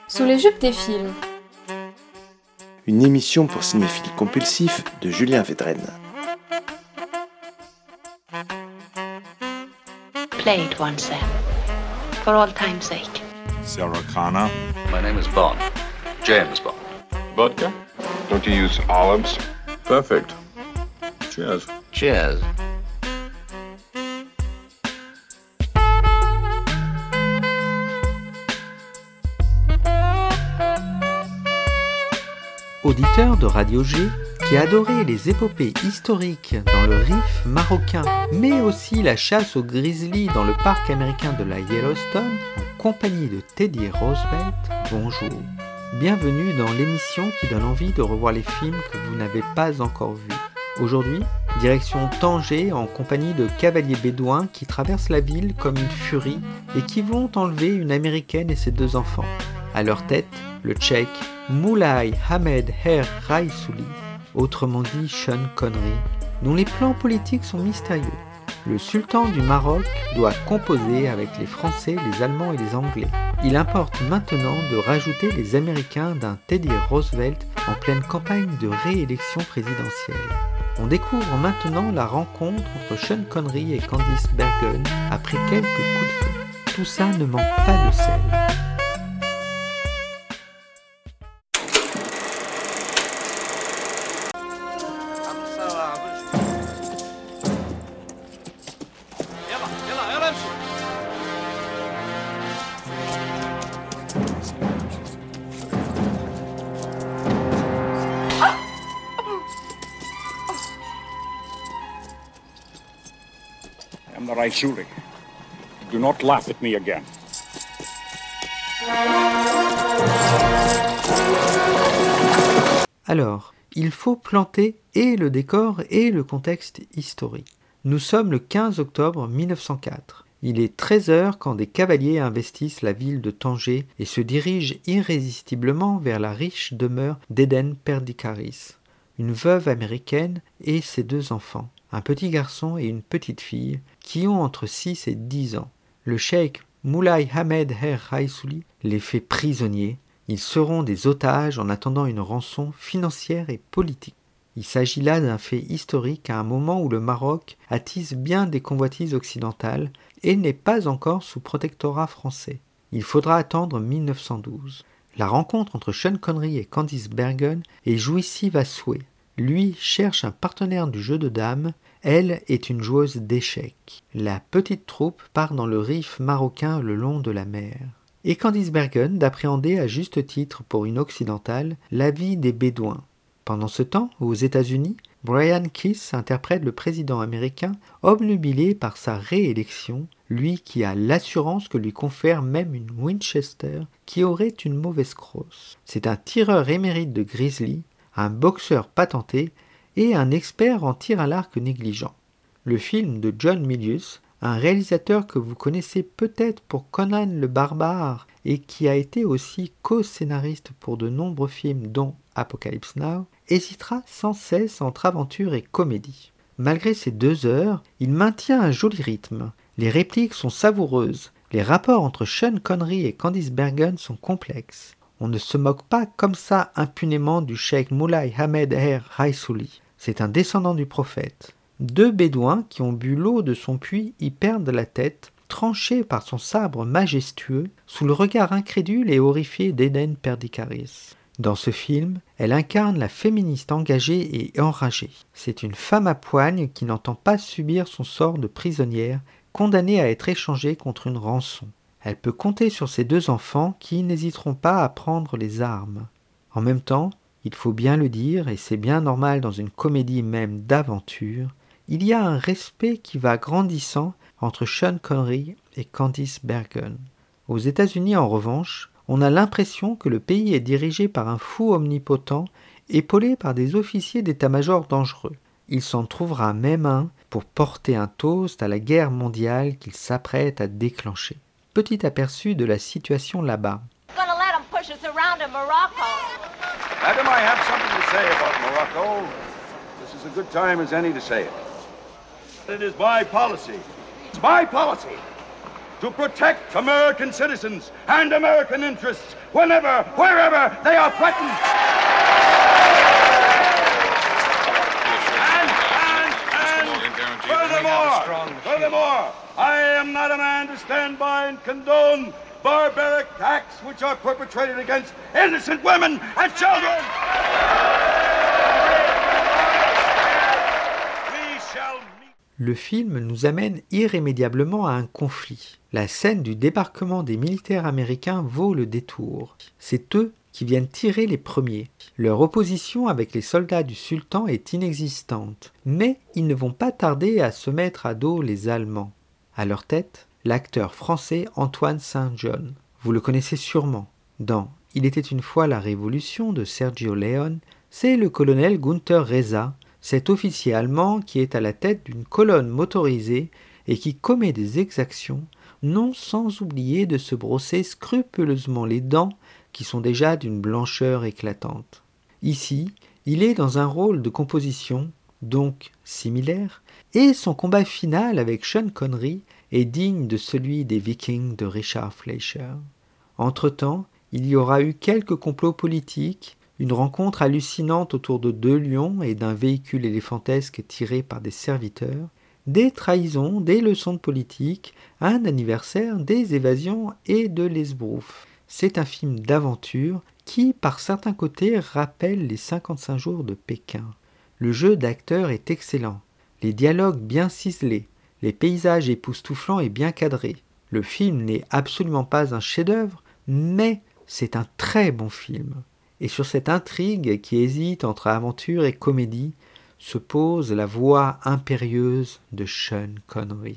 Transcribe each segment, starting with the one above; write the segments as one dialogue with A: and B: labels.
A: Sous les jupes des films.
B: Une émission pour cinéphiles compulsifs de Julien Védrenne.
C: Play it once then, for all time's sake.
D: Sarah Connor.
E: My name is Bond. James Bond.
D: Vodka?
F: Don't you use olives?
D: Perfect. Cheers.
E: Cheers.
G: Auditeur de Radio G, qui adorait les épopées historiques dans le Rif marocain, mais aussi la chasse au grizzly dans le parc américain de la Yellowstone, en compagnie de Teddy Roosevelt, bonjour. Bienvenue dans l'émission qui donne envie de revoir les films que vous n'avez pas encore vus. Aujourd'hui, direction Tanger en compagnie de cavaliers bédouins qui traversent la ville comme une furie et qui vont enlever une américaine et ses deux enfants. À leur tête, le tchèque Moulay Ahmed Her Raissouli, autrement dit Sean Connery, dont les plans politiques sont mystérieux. Le sultan du Maroc doit composer avec les Français, les Allemands et les Anglais. Il importe maintenant de rajouter les Américains d'un Teddy Roosevelt en pleine campagne de réélection présidentielle. On découvre maintenant la rencontre entre Sean Connery et Candice Bergen après quelques coups de feu. Tout ça ne manque pas de sel.
F: I'm the Raissouli. Do not laugh at me again.
G: Alors, il faut planter et le décor et le contexte historique. Nous sommes le 15 octobre 1904. Il est 13h quand des cavaliers investissent la ville de Tanger et se dirigent irrésistiblement vers la riche demeure d'Eden Perdikaris, une veuve américaine et ses deux enfants, un petit garçon et une petite fille, qui ont entre 6 et 10 ans. Le cheikh Moulay Ahmed Her Raissouli les fait prisonniers. Ils seront des otages en attendant une rançon financière et politique. Il s'agit là d'un fait historique à un moment où le Maroc attise bien des convoitises occidentales et n'est pas encore sous protectorat français. Il faudra attendre 1912. La rencontre entre Sean Connery et Candice Bergen est jouissive à souhait. Lui cherche un partenaire du jeu de dames, elle est une joueuse d'échecs. La petite troupe part dans le Rif marocain le long de la mer. Et Candice Bergen d'appréhender à juste titre pour une occidentale la vie des Bédouins. Pendant ce temps, aux États-Unis, Brian Keith interprète le président américain obnubilé par sa réélection, lui qui a l'assurance que lui confère même une Winchester qui aurait une mauvaise crosse. C'est un tireur émérite de grizzly, un boxeur patenté et un expert en tir à l'arc négligent. Le film de John Milius, un réalisateur que vous connaissez peut-être pour Conan le Barbare et qui a été aussi co-scénariste pour de nombreux films dont Apocalypse Now, hésitera sans cesse entre aventure et comédie. Malgré ces 2 heures, il maintient un joli rythme. Les répliques sont savoureuses. Les rapports entre Sean Connery et Candice Bergen sont complexes. On ne se moque pas comme ça impunément du cheikh Moulay Ahmed Her Raissouli. C'est un descendant du prophète. 2 bédouins qui ont bu l'eau de son puits y perdent la tête, tranchés par son sabre majestueux, sous le regard incrédule et horrifié d'Eden Perdikaris. Dans ce film, elle incarne la féministe engagée et enragée. C'est une femme à poigne qui n'entend pas subir son sort de prisonnière, condamnée à être échangée contre une rançon. Elle peut compter sur ses 2 enfants qui n'hésiteront pas à prendre les armes. En même temps, il faut bien le dire, et c'est bien normal dans une comédie même d'aventure, il y a un respect qui va grandissant entre Sean Connery et Candice Bergen. Aux États-Unis, en revanche, on a l'impression que le pays est dirigé par un fou omnipotent, épaulé par des officiers d'état-major dangereux. Il s'en trouvera même un pour porter un toast à la guerre mondiale qu'il s'apprête à déclencher. Petit aperçu de la situation là-bas.
F: Madam, I have something to say about Morocco. This is a good time as any to say it. It is my policy. It's my policy to protect American citizens and American interests whenever, wherever they are threatened. Furthermore, I am not a man to stand by and condone barbaric acts which are perpetrated against innocent women and children.
G: Le film nous amène irrémédiablement à un conflit. La scène du débarquement des militaires américains vaut le détour. C'est eux qui viennent tirer les premiers. Leur opposition avec les soldats du sultan est inexistante, mais ils ne vont pas tarder à se mettre à dos les Allemands. À leur tête, l'acteur français Antoine Saint-John. Vous le connaissez sûrement. Dans « Il était une fois la Révolution » de Sergio Leone, c'est le colonel Günther Reza, cet officier allemand qui est à la tête d'une colonne motorisée et qui commet des exactions, non sans oublier de se brosser scrupuleusement les dents qui sont déjà d'une blancheur éclatante. Ici, il est dans un rôle de composition, donc similaire, et son combat final avec Sean Connery est digne de celui des Vikings de Richard Fleischer. Entre-temps, il y aura eu quelques complots politiques, une rencontre hallucinante autour de 2 lions et d'un véhicule éléphantesque tiré par des serviteurs, des trahisons, des leçons de politique, un anniversaire, des évasions et de l'esbrouf. C'est un film d'aventure qui, par certains côtés, rappelle les 55 jours de Pékin. Le jeu d'acteur est excellent, les dialogues bien ciselés, les paysages époustouflants et bien cadrés. Le film n'est absolument pas un chef-d'œuvre, mais c'est un très bon film. Et sur cette intrigue qui hésite entre aventure et comédie, se pose la voix impérieuse de Sean Connery.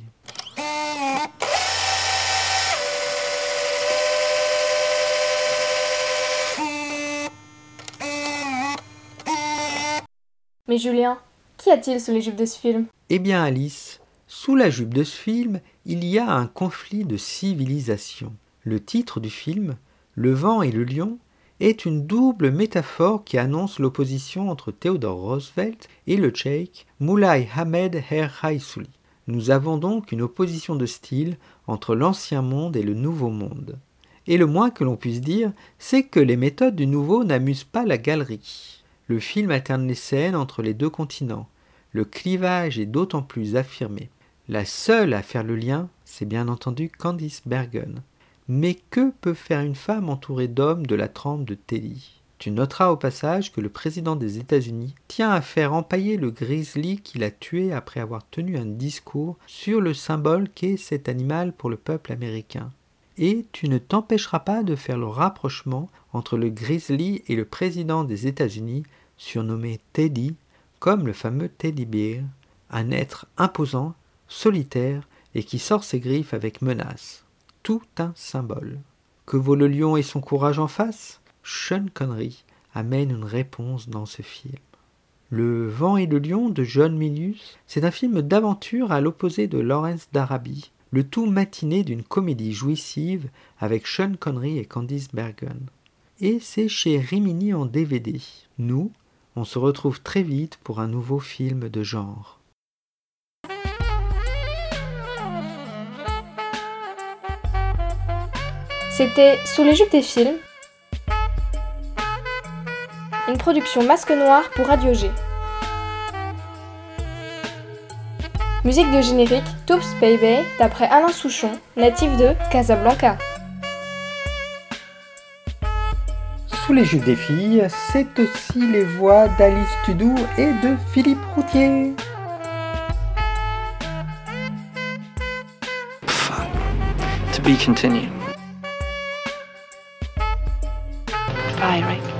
A: Mais Julien, qu'y a-t-il sous les jupes de ce film ?
G: Eh bien Alice, sous la jupe de ce film, il y a un conflit de civilisation. Le titre du film, Le vent et le lion, est une double métaphore qui annonce l'opposition entre Theodore Roosevelt et le cheikh Moulay Ahmed Raisuli. Nous avons donc une opposition de style entre l'ancien monde et le nouveau monde. Et le moins que l'on puisse dire, c'est que les méthodes du nouveau n'amusent pas la galerie. Le film alterne les scènes entre les 2 continents. Le clivage est d'autant plus affirmé. La seule à faire le lien, c'est bien entendu Candice Bergen. Mais que peut faire une femme entourée d'hommes de la trempe de Teddy ? Tu noteras au passage que le président des États-Unis tient à faire empailler le grizzly qu'il a tué après avoir tenu un discours sur le symbole qu'est cet animal pour le peuple américain. Et tu ne t'empêcheras pas de faire le rapprochement entre le grizzly et le président des États-Unis, surnommé Teddy, comme le fameux Teddy Bear, un être imposant, solitaire et qui sort ses griffes avec menace. Tout un symbole. Que vaut le lion et son courage en face ? Sean Connery amène une réponse dans ce film. Le vent et le lion de John Milius, c'est un film d'aventure à l'opposé de Lawrence d'Arabie, le tout matiné d'une comédie jouissive avec Sean Connery et Candice Bergen. Et c'est chez Rimini en DVD. Nous, on se retrouve très vite pour un nouveau film de genre.
A: C'était Sous les jupes des films, une production Masque Noir pour Radio G. Musique de générique Toops Baby d'après Alain Souchon, natif de Casablanca.
G: Sous les jupes des filles, c'est aussi les voix d'Alice Tudou et de Philippe Routier.
H: Fun. To be continued.
C: Bye, Rick.